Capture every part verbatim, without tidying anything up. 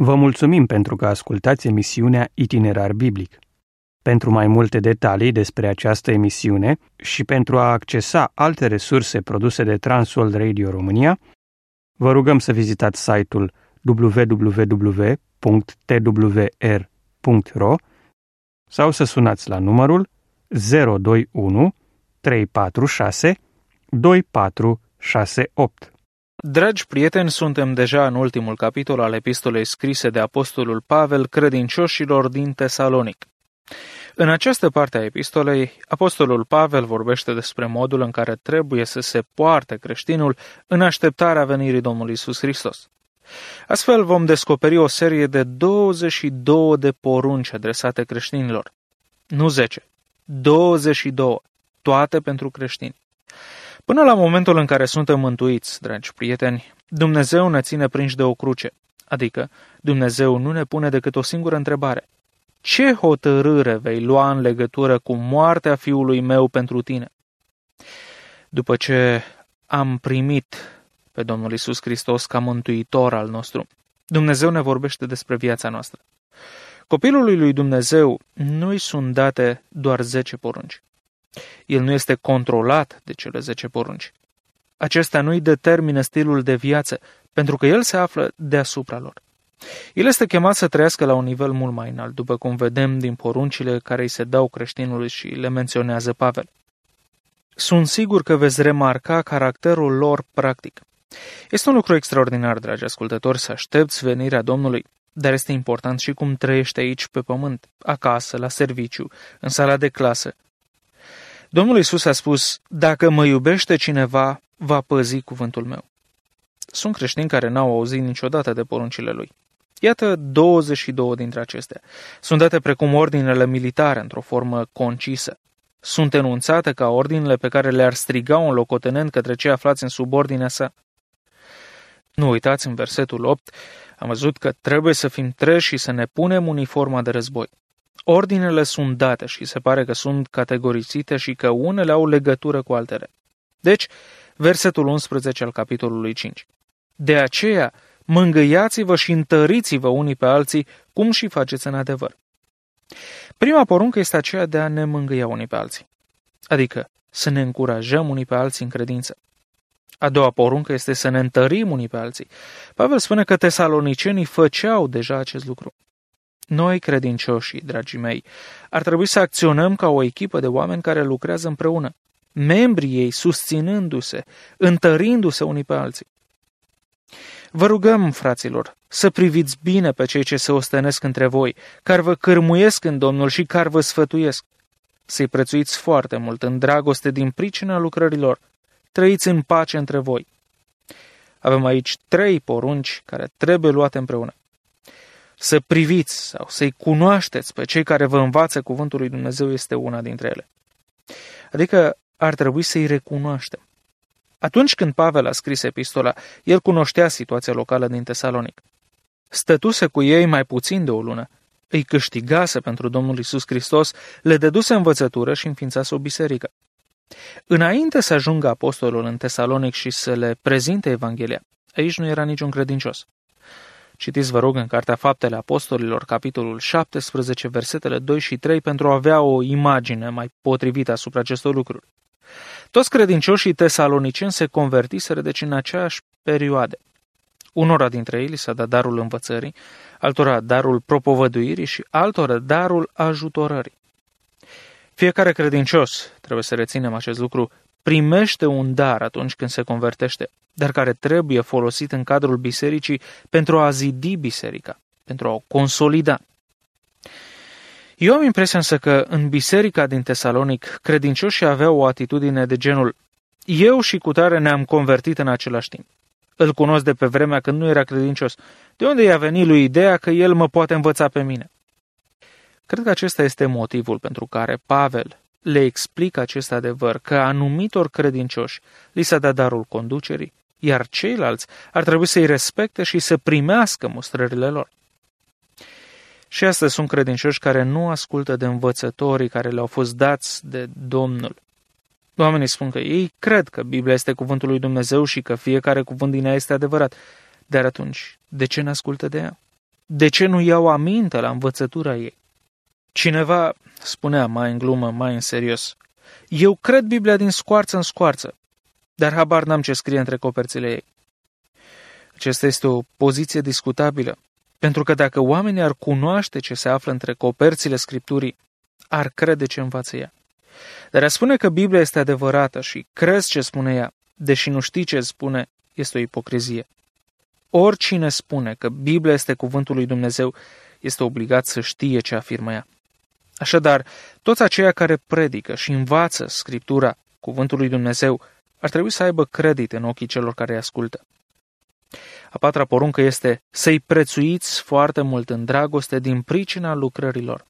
Vă mulțumim pentru că ascultați emisiunea Itinerar Biblic. Pentru mai multe detalii despre această emisiune și pentru a accesa alte resurse produse de Transworld Radio România, vă rugăm să vizitați site-ul w w w punct t w r punct r o sau să sunați la numărul zero doi unu trei patru șase doi patru șase opt. Dragi prieteni, suntem deja în ultimul capitol al epistolei scrise de apostolul Pavel credincioșilor din Tesalonic. În această parte a epistolei, apostolul Pavel vorbește despre modul în care trebuie să se poarte creștinul în așteptarea venirii Domnului Iisus Hristos. Astfel vom descoperi o serie de douăzeci și două de porunci adresate creștinilor. Nu zece, douăzeci și două, toate pentru creștini. Până la momentul în care suntem mântuiți, dragi prieteni, Dumnezeu ne ține prinși de o cruce, adică Dumnezeu nu ne pune decât o singură întrebare. Ce hotărâre vei lua în legătură cu moartea fiului meu pentru tine? După ce am primit pe Domnul Iisus Hristos ca mântuitor al nostru, Dumnezeu ne vorbește despre viața noastră. Copilului lui Dumnezeu nu-i sunt date doar zece porunci. El nu este controlat de cele zece porunci. Acestea nu-i determină stilul de viață, pentru că el se află deasupra lor. El este chemat să trăiască la un nivel mult mai înalt, după cum vedem din poruncile care îi se dau creștinului și le menționează Pavel. Sunt sigur că veți remarca caracterul lor practic. Este un lucru extraordinar, dragi ascultători, să aștepți venirea Domnului, dar este important și cum trăiești aici pe pământ, acasă, la serviciu, în sala de clasă. Domnul Iisus a spus, dacă mă iubește cineva, va păzi cuvântul meu. Sunt creștini care n-au auzit niciodată de poruncile lui. Iată douăzeci și două dintre acestea. Sunt date precum ordinele militare, într-o formă concisă. Sunt enunțate ca ordinele pe care le-ar striga un locotenent către cei aflați în subordinea sa. Nu uitați, în versetul opt, am văzut că trebuie să fim treji și să ne punem uniforma de război. Ordinele sunt date și se pare că sunt categorisite și că unele au legătură cu altele. Deci, versetul unsprezece al capitolului cinci. De aceea, mângâiați-vă și întăriți-vă unii pe alții, cum și faceți în adevăr. Prima poruncă este aceea de a ne mângâia unii pe alții, adică să ne încurajăm unii pe alții în credință. A doua poruncă este să ne întărim unii pe alții. Pavel spune că tesalonicenii făceau deja acest lucru. Noi, credincioșii, dragii mei, ar trebui să acționăm ca o echipă de oameni care lucrează împreună, membrii ei susținându-se, întărindu-se unii pe alții. Vă rugăm, fraților, să priviți bine pe cei ce se ostenesc între voi, care vă cârmuiesc în Domnul și care vă sfătuiesc. Să-i prețuiți foarte mult în dragoste din pricina lucrărilor. Trăiți în pace între voi. Avem aici trei porunci care trebuie luate împreună. Să priviți sau să-i cunoașteți pe cei care vă învață cuvântul lui Dumnezeu este una dintre ele. Adică ar trebui să-i recunoaștem. Atunci când Pavel a scris epistola, el cunoștea situația locală din Tesalonic. Stătuse cu ei mai puțin de o lună, îi câștigase pentru Domnul Iisus Hristos, le dăduse învățătură și înființase o biserică. Înainte să ajungă apostolul în Tesalonic și să le prezinte Evanghelia, aici nu era niciun credincios. Citiți, vă rog, în Cartea Faptele Apostolilor, capitolul șaptesprezece, versetele doi și trei, pentru a avea o imagine mai potrivită asupra acestor lucruri. Toți credincioșii tesaloniceni se convertiseră deci în aceeași perioadă. Unora dintre ei li s-a dat darul învățării, altora darul propovăduirii și altora darul ajutorării. Fiecare credincios, trebuie să reținem acest lucru, primește un dar atunci când se convertește, dar care trebuie folosit în cadrul bisericii pentru a zidi biserica, pentru a o consolida. Eu am impresia însă că în biserica din Tesalonic, credincioșii aveau o atitudine de genul: eu și cutare ne-am convertit în același timp. Îl cunosc de pe vremea când nu era credincios. De unde i-a venit lui ideea că el mă poate învăța pe mine? Cred că acesta este motivul pentru care Pavel le explică acest adevăr, că anumitor credincioși li s-a dat darul conducerii, iar ceilalți ar trebui să-i respecte și să primească mustrările lor. Și astăzi sunt credincioși care nu ascultă de învățătorii care le-au fost dați de Domnul. Oamenii spun că ei cred că Biblia este cuvântul lui Dumnezeu și că fiecare cuvânt din ea este adevărat. Dar atunci, de ce ne ascultă de ea? De ce nu iau aminte la învățătura ei? Cineva spunea mai în glumă, mai în serios: eu cred Biblia din scoarță în scoarță, dar habar n-am ce scrie între coperțile ei. Aceasta este o poziție discutabilă, pentru că dacă oamenii ar cunoaște ce se află între coperțile Scripturii, ar crede ce învață ea. Dar a spune că Biblia este adevărată și crezi ce spune ea, deși nu știi ce spune, este o ipocrizie. Oricine spune că Biblia este cuvântul lui Dumnezeu este obligat să știe ce afirmă ea. Așadar, toți aceia care predică și învață Scriptura, cuvântul lui Dumnezeu, ar trebui să aibă credit în ochii celor care îi ascultă. A patra poruncă este să-i prețuiți foarte mult în dragoste din pricina lucrărilor.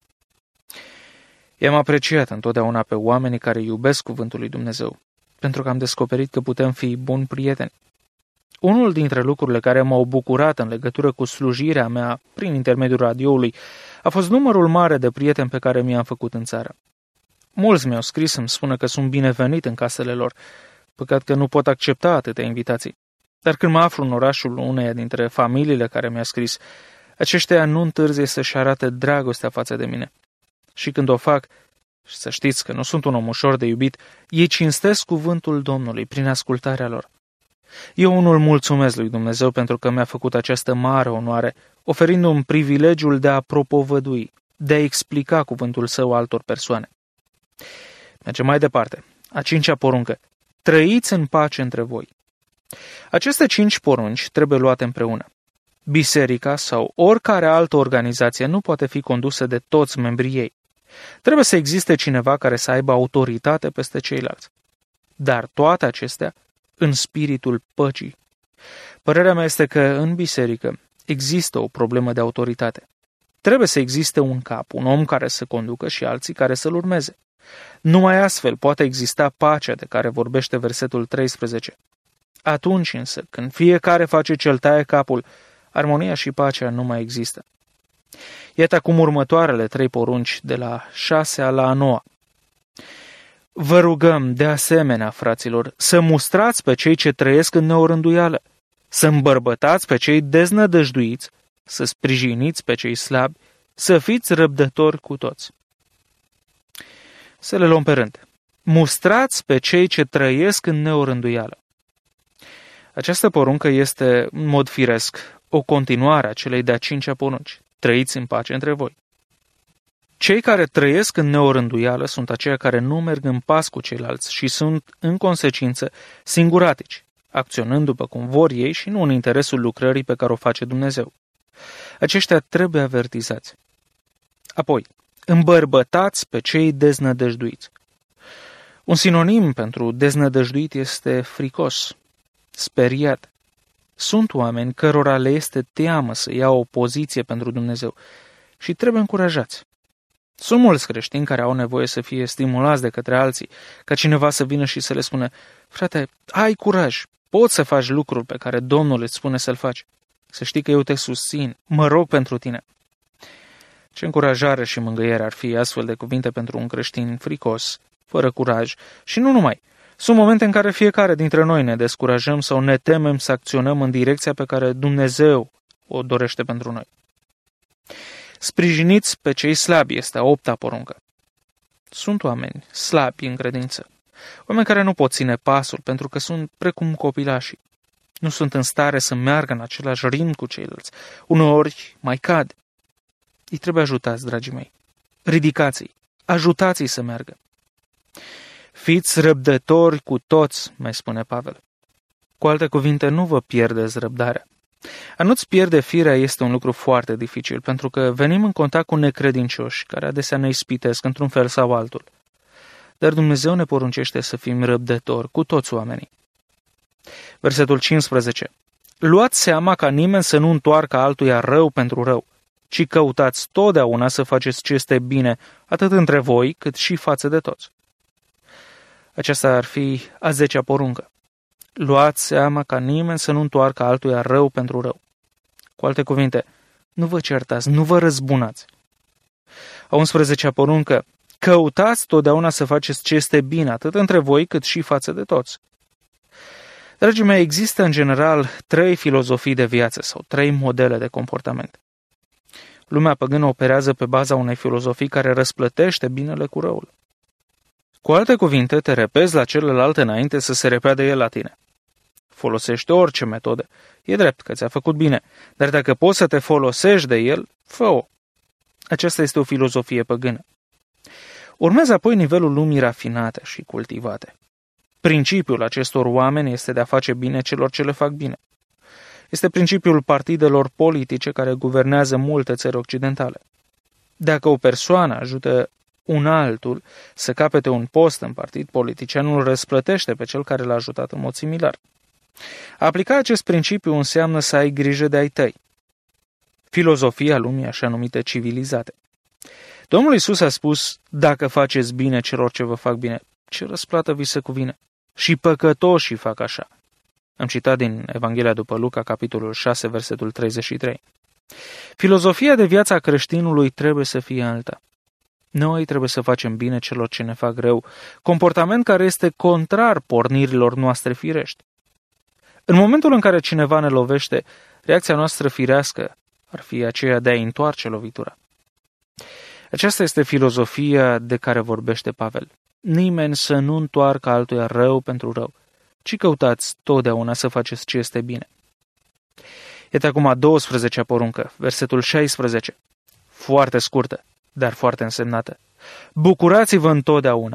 I-am apreciat întotdeauna pe oamenii care iubesc cuvântul lui Dumnezeu, pentru că am descoperit că putem fi buni prieteni. Unul dintre lucrurile care m-au bucurat în legătură cu slujirea mea prin intermediul radioului a fost numărul mare de prieteni pe care mi-am făcut în țară. Mulți mi-au scris să-mi spună că sunt binevenit în casele lor, păcat că nu pot accepta atâtea invitații. Dar când mă aflu în orașul uneia dintre familiile care mi-a scris, aceștia nu întârzie să-și arate dragostea față de mine. Și când o fac, și să știți că nu sunt un om ușor de iubit, ei cinstesc cuvântul Domnului prin ascultarea lor. Eu unul mulțumesc lui Dumnezeu pentru că mi-a făcut această mare onoare, oferindu-mi privilegiul de a propovădui, de a explica cuvântul său altor persoane. Mergem mai departe. A cincea poruncă. Trăiți în pace între voi. Aceste cinci porunci trebuie luate împreună. Biserica sau oricare altă organizație nu poate fi condusă de toți membrii ei. Trebuie să existe cineva care să aibă autoritate peste ceilalți. Dar toate acestea în spiritul păcii. Părerea mea este că în biserică există o problemă de autoritate. Trebuie să existe un cap, un om care să conducă și alții care să-l urmeze. Numai astfel poate exista pacea de care vorbește versetul treisprezece. Atunci însă, când fiecare face ce-l taie capul, armonia și pacea nu mai există. Iată acum următoarele trei porunci de la șasea la a noua. Vă rugăm, de asemenea, fraților, să mustrați pe cei ce trăiesc în neorânduială, să îmbărbătați pe cei deznădăjduiți, să sprijiniți pe cei slabi, să fiți răbdători cu toți. Să le luăm pe rând. Mustrați pe cei ce trăiesc în neorânduială. Această poruncă este, în mod firesc, o continuare a celei de-a cincea porunci. Trăiți în pace între voi. Cei care trăiesc în neorânduială sunt aceia care nu merg în pas cu ceilalți și sunt, în consecință, singuratici, acționând după cum vor ei și nu în interesul lucrării pe care o face Dumnezeu. Aceștia trebuie avertizați. Apoi, îmbărbătați pe cei deznădăjduiți. Un sinonim pentru deznădăjduit este fricos, speriat. Sunt oameni cărora le este teamă să ia o poziție pentru Dumnezeu și trebuie încurajați. Sunt mulți creștini care au nevoie să fie stimulați de către alții, ca cineva să vină și să le spună: frate, ai curaj, poți să faci lucruri pe care Domnul îți spune să-l faci. Să știi că eu te susțin, mă rog pentru tine. Ce încurajare și mângâiere ar fi astfel de cuvinte pentru un creștin fricos, fără curaj și nu numai. Sunt momente în care fiecare dintre noi ne descurajăm sau ne temem să acționăm în direcția pe care Dumnezeu o dorește pentru noi. Sprijiniți pe cei slabi este a opta poruncă. Sunt oameni slabi în credință, oameni care nu pot ține pasul pentru că sunt precum copilașii. Nu sunt în stare să meargă în același ritm cu ceilalți. Uneori mai cad. Îi trebuie ajutați, dragii mei. Ridicați-i, ajutați-i să meargă. Fiți răbdători cu toți, mai spune Pavel. Cu alte cuvinte, nu vă pierdeți răbdarea. A nu-ți pierde firea este un lucru foarte dificil, pentru că venim în contact cu necredincioși, care adesea ne ispitesc într-un fel sau altul. Dar Dumnezeu ne poruncește să fim răbdători cu toți oamenii. Versetul cincisprezece. Luați seama ca nimeni să nu întoarcă altuia rău pentru rău, ci căutați totdeauna să faceți ce este bine, atât între voi, cât și față de toți. Aceasta ar fi a zecea poruncă. Luați seama ca nimeni să nu întoarcă altuia rău pentru rău. Cu alte cuvinte, nu vă certați, nu vă răzbunați. A unsprezecea poruncă. Căutați totdeauna să faceți ce este bine, atât între voi, cât și față de toți. Dragii mei, există în general trei filozofii de viață sau trei modele de comportament. Lumea păgână operează pe baza unei filozofii care răsplătește binele cu răul. Cu alte cuvinte, te repezi la celălalt înainte să se repea de el la tine. Folosește orice metodă. E drept că ți-a făcut bine, dar dacă poți să te folosești de el, fă-o. Aceasta este o filozofie păgână. Urmează apoi nivelul lumii rafinate și cultivate. Principiul acestor oameni este de a face bine celor ce le fac bine. Este principiul partidelor politice care guvernează multe țări occidentale. Dacă o persoană ajută un altul să capete un post în partid, politicianul răsplătește pe cel care l-a ajutat în mod similar. A aplica acest principiu înseamnă să ai grijă de ai tăi. Filozofia lumii așa numite civilizate. Domnul Iisus a spus, dacă faceți bine celor ce vă fac bine, ce răsplată vi se cuvine? Și păcătoșii fac așa. Am citat din Evanghelia după Luca, capitolul șase, versetul treizeci și trei. Filozofia de viață a creștinului trebuie să fie alta. Noi trebuie să facem bine celor ce ne fac rău, comportament care este contrar pornirilor noastre firești. În momentul în care cineva ne lovește, reacția noastră firească ar fi aceea de a întoarce lovitura. Aceasta este filozofia de care vorbește Pavel. Nimeni să nu întoarcă altuia rău pentru rău, ci căutați totdeauna să faceți ce este bine. Iată acum a douăsprezecea poruncă, versetul șaisprezece, foarte scurtă, dar foarte însemnată. Bucurați-vă întotdeauna.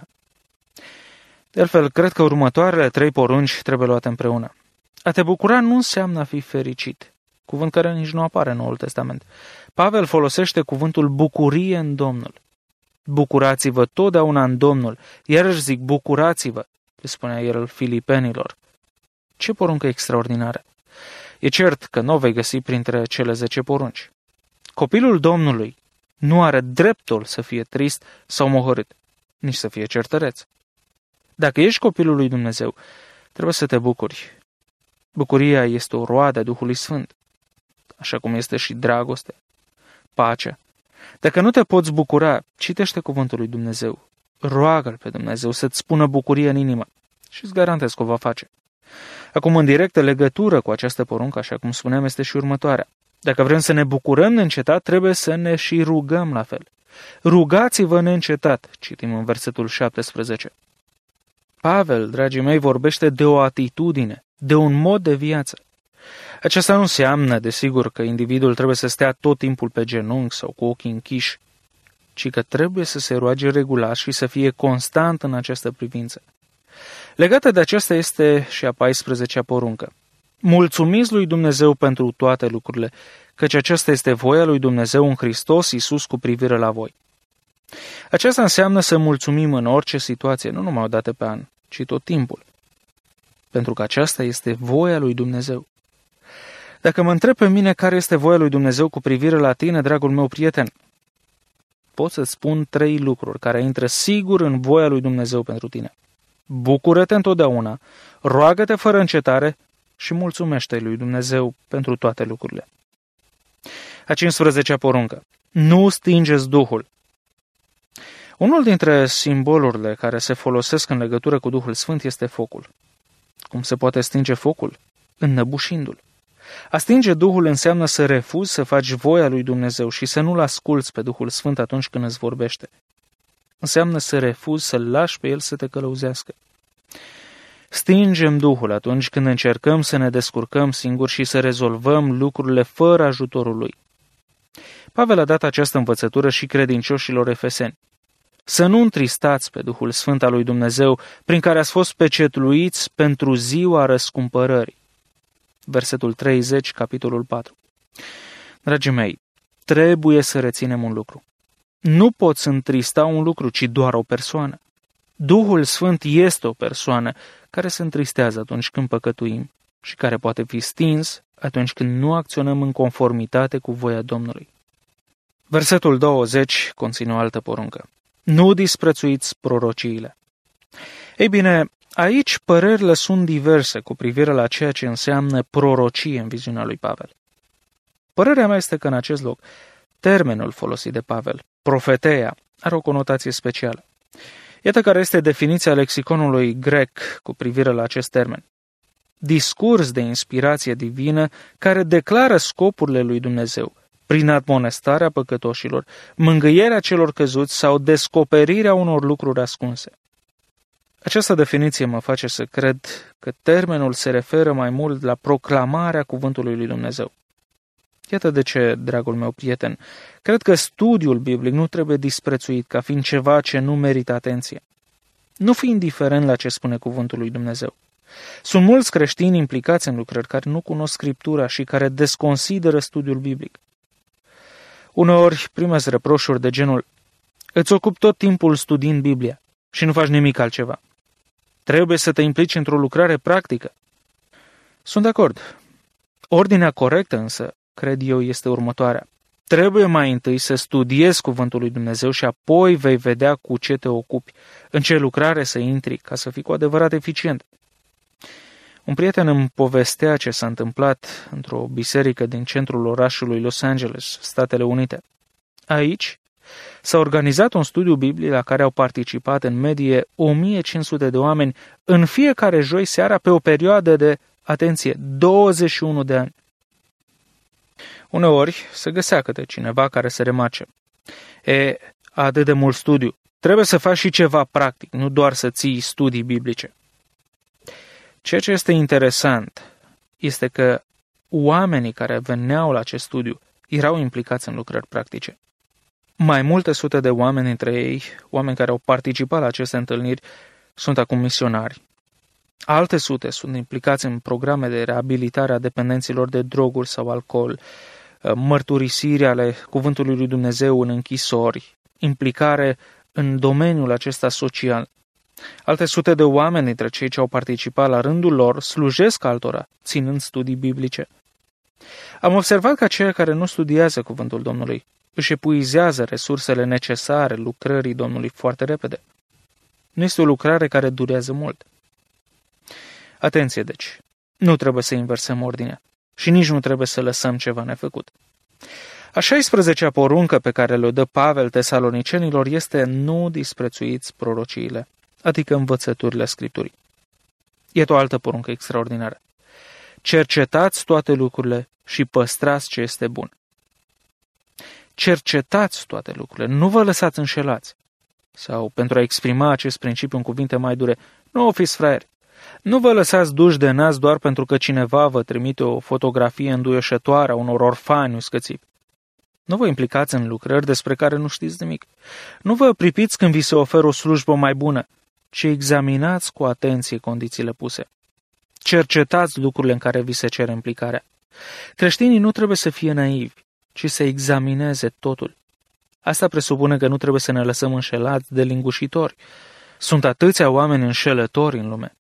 De altfel, cred că următoarele trei porunci trebuie luate împreună. A te bucura nu înseamnă a fi fericit, cuvânt care nici nu apare în Noul Testament. Pavel folosește cuvântul bucurie în Domnul. Bucurați-vă totdeauna în Domnul, iarăși zic bucurați-vă, le spunea el filipenilor. Ce poruncă extraordinară! E cert că nu o vei găsi printre cele zece porunci. Copilul Domnului nu are dreptul să fie trist sau mohorât, nici să fie certăreț. Dacă ești copilul lui Dumnezeu, trebuie să te bucuri. Bucuria este o roadă a Duhului Sfânt, așa cum este și dragoste, pacea. Dacă nu te poți bucura, citește cuvântul lui Dumnezeu. Roagă-L pe Dumnezeu să-ți spună bucurie în inimă și îți garantez că o va face. Acum, în directă legătură cu această poruncă, așa cum spuneam, este și următoarea. Dacă vrem să ne bucurăm neîncetat, trebuie să ne și rugăm la fel. Rugați-vă neîncetat, citim în versetul șaptesprezece. Pavel, dragii mei, vorbește de o atitudine, de un mod de viață. Aceasta nu înseamnă, desigur, că individul trebuie să stea tot timpul pe genunchi sau cu ochii închiși, ci că trebuie să se roage regulat și să fie constant în această privință. Legată de aceasta este și a paisprezecea poruncă. Mulțumiți lui Dumnezeu pentru toate lucrurile, căci aceasta este voia lui Dumnezeu în Hristos Iisus cu privire la voi. Aceasta înseamnă să mulțumim în orice situație, nu numai o dată pe an, ci tot timpul. Pentru că aceasta este voia lui Dumnezeu. Dacă mă întreb pe mine care este voia lui Dumnezeu cu privire la tine, dragul meu prieten, pot să-ți spun trei lucruri care intră sigur în voia lui Dumnezeu pentru tine. Bucură-te întotdeauna, roagă-te fără încetare și mulțumește lui Dumnezeu pentru toate lucrurile. A cincisprezecea poruncă. Nu stingeți Duhul. Unul dintre simbolurile care se folosesc în legătură cu Duhul Sfânt este focul. Cum se poate stinge focul? Înnăbușindu-l. A stinge Duhul înseamnă să refuzi să faci voia lui Dumnezeu și să nu-L asculți pe Duhul Sfânt atunci când îți vorbește. Înseamnă să refuzi să-L lași pe El să te călăuzească. Stingem Duhul atunci când încercăm să ne descurcăm singuri și să rezolvăm lucrurile fără ajutorul Lui. Pavel a dat această învățătură și credincioșilor efeseni. Să nu întristați pe Duhul Sfânt al lui Dumnezeu, prin care ați fost pecetluiți pentru ziua răscumpărării. Versetul treizeci, capitolul patru. Dragii mei, trebuie să reținem un lucru. Nu poți întrista un lucru, ci doar o persoană. Duhul Sfânt este o persoană care se întristează atunci când păcătuim și care poate fi stins atunci când nu acționăm în conformitate cu voia Domnului. Versetul douăzeci conține o altă poruncă. Nu disprețuiți prorociile. Ei bine, aici părerile sunt diverse cu privire la ceea ce înseamnă prorocie în viziunea lui Pavel. Părerea mea este că în acest loc, termenul folosit de Pavel, profeteia, are o conotație specială. Iată care este definiția lexiconului grec cu privire la acest termen. Discurs de inspirație divină care declară scopurile lui Dumnezeu, prin admonestarea păcătoșilor, mângâierea celor căzuți sau descoperirea unor lucruri ascunse. Această definiție mă face să cred că termenul se referă mai mult la proclamarea cuvântului lui Dumnezeu. Iată de ce, dragul meu prieten, cred că studiul biblic nu trebuie disprețuit ca fiind ceva ce nu merită atenție. Nu fi indiferent la ce spune cuvântul lui Dumnezeu. Sunt mulți creștini implicați în lucrări care nu cunosc Scriptura și care desconsideră studiul biblic. Uneori primesc reproșuri de genul: îți ocupi tot timpul studiind Biblia și nu faci nimic altceva. Trebuie să te implici într-o lucrare practică. Sunt de acord. Ordinea corectă însă, cred eu, este următoarea. Trebuie mai întâi să studiezi cuvântul lui Dumnezeu și apoi vei vedea cu ce te ocupi, în ce lucrare să intri, ca să fii cu adevărat eficient. Un prieten îmi povestea ce s-a întâmplat într-o biserică din centrul orașului Los Angeles, Statele Unite. Aici s-a organizat un studiu biblic la care au participat în medie o mie cinci sute de oameni în fiecare joi seara pe o perioadă de, atenție, douăzeci și unu de ani. Uneori se găsea câte cineva care se remarce: E, atât de mult studiu, trebuie să faci și ceva practic, nu doar să ții studii biblice. Ceea ce este interesant este că oamenii care veneau la acest studiu erau implicați în lucrări practice. Mai multe sute de oameni dintre ei, oameni care au participat la aceste întâlniri, sunt acum misionari. Alte sute sunt implicați în programe de reabilitare a dependenților de droguri sau alcool, mărturisiri ale cuvântului lui Dumnezeu în închisori, implicare în domeniul acesta social. Alte sute de oameni dintre cei ce au participat la rândul lor slujesc altora, ținând studii biblice. Am observat că aceia care nu studiază cuvântul Domnului își epuizează resursele necesare lucrării Domnului foarte repede. Nu este o lucrare care durează mult. Atenție, deci, nu trebuie să inversăm ordinea și nici nu trebuie să lăsăm ceva nefăcut. A șaisprezecea poruncă pe care le-o dă Pavel tesalonicenilor este: nu disprețuiți prorociile, adică învățăturile Scripturii. Iată o altă poruncă extraordinară: cercetați toate lucrurile și păstrați ce este bun. Cercetați toate lucrurile, nu vă lăsați înșelați. Sau, pentru a exprima acest principiu în cuvinte mai dure, nu fiți fraieri. Nu vă lăsați duși de nas doar pentru că cineva vă trimite o fotografie înduioșătoare a unor orfani uscățivi. Nu vă implicați în lucrări despre care nu știți nimic. Nu vă pripiți când vi se oferă o slujbă mai bună, ci examinați cu atenție condițiile puse. Cercetați lucrurile în care vi se cere implicarea. Creștinii nu trebuie să fie naivi, ci să examineze totul. Asta presupune că nu trebuie să ne lăsăm înșelați de lingușitori. Sunt atâția oameni înșelători în lume.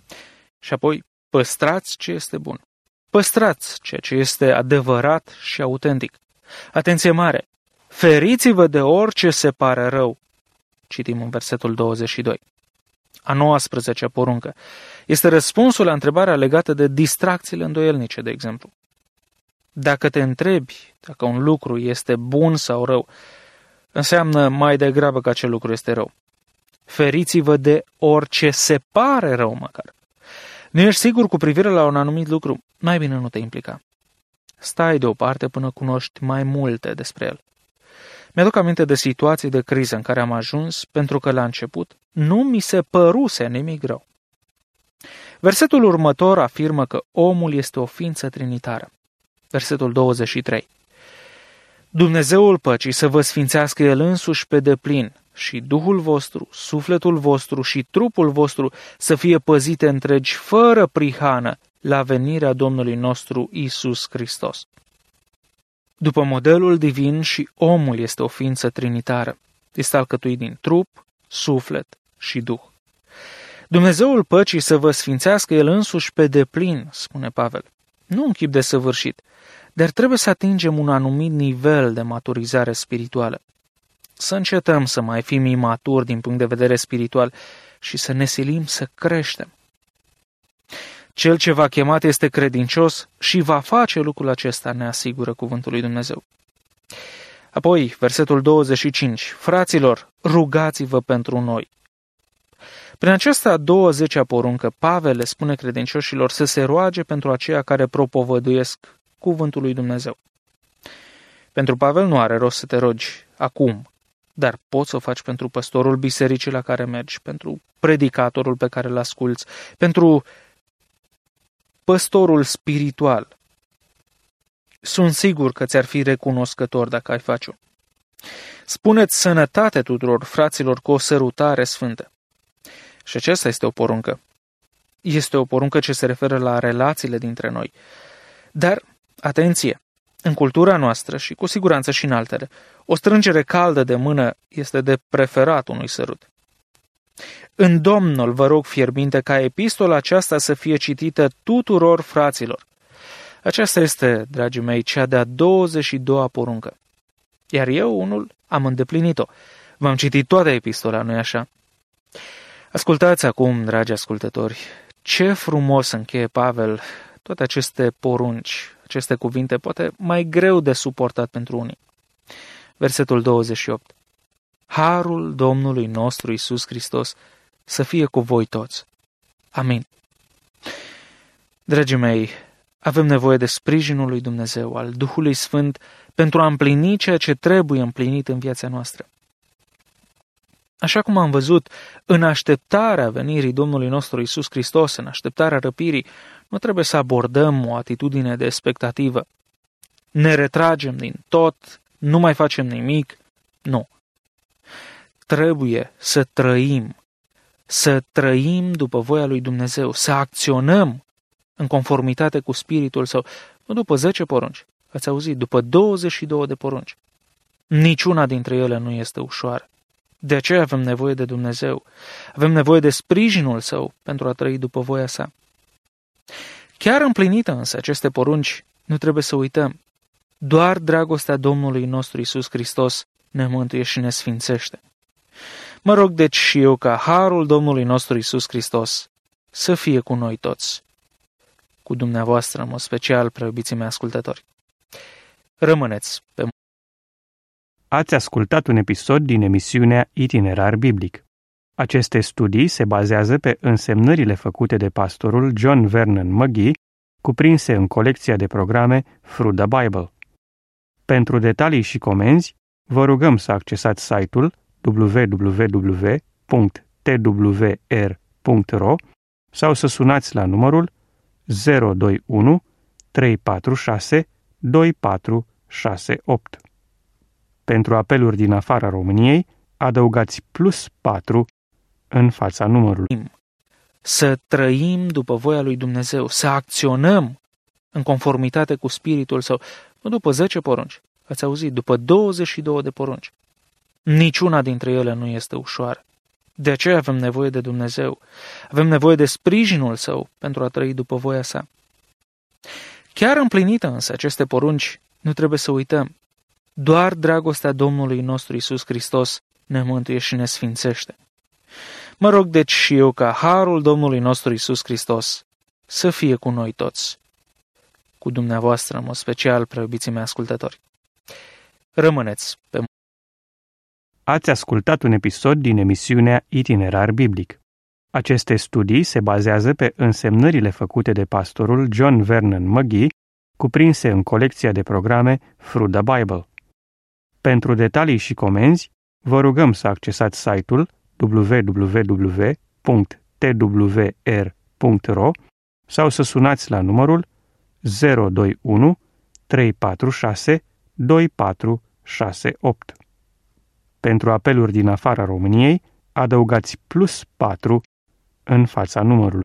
Și apoi, păstrați ce este bun. Păstrați ceea ce este adevărat și autentic. Atenție mare! Feriți-vă de orice se pare rău. Citim în versetul douăzeci și doi. A nouăsprezecea poruncă este răspunsul la întrebarea legată de distracțiile îndoielnice, de exemplu. Dacă te întrebi dacă un lucru este bun sau rău, înseamnă mai degrabă că acel lucru este rău. Feriți-vă de orice se pare rău măcar. Nu ești sigur cu privire la un anumit lucru, mai bine nu te implica. Stai deoparte până cunoști mai multe despre el. Mi-aduc aminte de situații de criză în care am ajuns pentru că la început nu mi se păruse nimic rău. Versetul următor afirmă că omul este o ființă trinitară. Versetul douăzeci și trei. Dumnezeul păcii să vă sfințească El însuși pe deplin și Duhul vostru, sufletul vostru și trupul vostru să fie păzite întregi fără prihană la venirea Domnului nostru Iisus Hristos. După modelul divin, și omul este o ființă trinitară. Este alcătuit din trup, suflet și Duh. Dumnezeul păcii să vă sfințească El însuși pe deplin, spune Pavel. Nu în chip desăvârșit, dar trebuie să atingem un anumit nivel de maturizare spirituală. Să încetăm să mai fim imaturi din punct de vedere spiritual și să ne silim să creștem. Cel ce v-a chemat este credincios și va face lucrul acesta, ne asigură cuvântul lui Dumnezeu. Apoi, versetul douăzeci și cinci. Fraților, rugați-vă pentru noi. Prin această a douăzecea poruncă, Pavel le spune credincioșilor să se roage pentru aceia care propovăduiesc cuvântul lui Dumnezeu. Pentru Pavel nu are rost să te rogi acum, dar poți să o faci pentru păstorul bisericii la care mergi, pentru predicatorul pe care îl asculți, pentru păstorul spiritual. Sunt sigur că ți-ar fi recunoscător dacă ai face-o. Spuneți sănătate tuturor fraților cu o sărutare sfântă. Și aceasta este o poruncă. Este o poruncă ce se referă la relațiile dintre noi. Dar, atenție, în cultura noastră și cu siguranță și în altele, o strângere caldă de mână este de preferat unui sărut. În Domnul vă rog fierbinte ca epistola aceasta să fie citită tuturor fraților. Aceasta este, dragii mei, cea de-a douăzeci și doua poruncă. Iar eu, unul, am îndeplinit-o. V-am citit toată epistola, nu-i așa? Ascultați acum, dragi ascultători, ce frumos încheie Pavel toate aceste porunci, aceste cuvinte, poate mai greu de suportat pentru unii. Versetul douăzeci și opt. Harul Domnului nostru Iisus Hristos să fie cu voi toți. Amin. Dragii mei, avem nevoie de sprijinul lui Dumnezeu, al Duhului Sfânt, pentru a împlini ceea ce trebuie împlinit în viața noastră. Așa cum am văzut, în așteptarea venirii Domnului nostru Iisus Hristos, în așteptarea răpirii, nu trebuie să abordăm o atitudine de expectativă. Ne retragem din tot, nu mai facem nimic. Nu. Trebuie să trăim, să trăim după voia lui Dumnezeu, să acționăm în conformitate cu Spiritul Său, nu după zece porunci, ați auzit, după douăzeci și două de porunci. Niciuna dintre ele nu este ușoară. De aceea avem nevoie de Dumnezeu, avem nevoie de sprijinul Său pentru a trăi după voia Sa. Chiar împlinită însă aceste porunci, nu trebuie să uităm, doar dragostea Domnului nostru Iisus Hristos ne mântuie și ne sfințește. Mă rog deci și eu ca harul Domnului nostru Iisus Hristos să fie cu noi toți, cu dumneavoastră în mod special, preiubiții mei ascultători. Rămâneți pe Ați ascultat un episod din emisiunea Itinerar Biblic. Aceste studii se bazează pe însemnările făcute de pastorul John Vernon McGee, cuprinse în colecția de programe Through the Bible. Pentru detalii și comenzi, vă rugăm să accesați site-ul w w w punct t w r punct r o sau să sunați la numărul zero doi unu trei patru șase doi patru șase opt. Pentru apeluri din afara României, adăugați plus patru în fața numărului. Să trăim după voia lui Dumnezeu, să acționăm în conformitate cu Spiritul Său, nu după zece porunci, ați auzit, după douăzeci și două de porunci. Niciuna dintre ele nu este ușoară. De aceea avem nevoie de Dumnezeu, avem nevoie de sprijinul Său pentru a trăi după voia Sa. Chiar împlinită însă aceste porunci, nu trebuie să uităm, doar dragostea Domnului nostru Iisus Hristos ne mântuie și ne sfințește. Mă rog deci și eu ca harul Domnului nostru Iisus Hristos să fie cu noi toți, cu dumneavoastră în mod special, preiubiții mei ascultători. Rămâneți pe Ați ascultat un episod din emisiunea Itinerar Biblic. Aceste studii se bazează pe însemnările făcute de pastorul John Vernon McGee, cuprinse în colecția de programe Through the Bible. Pentru detalii și comenzi, vă rugăm să accesați site-ul w w w punct t w r punct r o sau să sunați la numărul zero doi unu trei patru șase doi patru șase opt. Pentru apeluri din afara României, adăugați plus patru în fața numărului.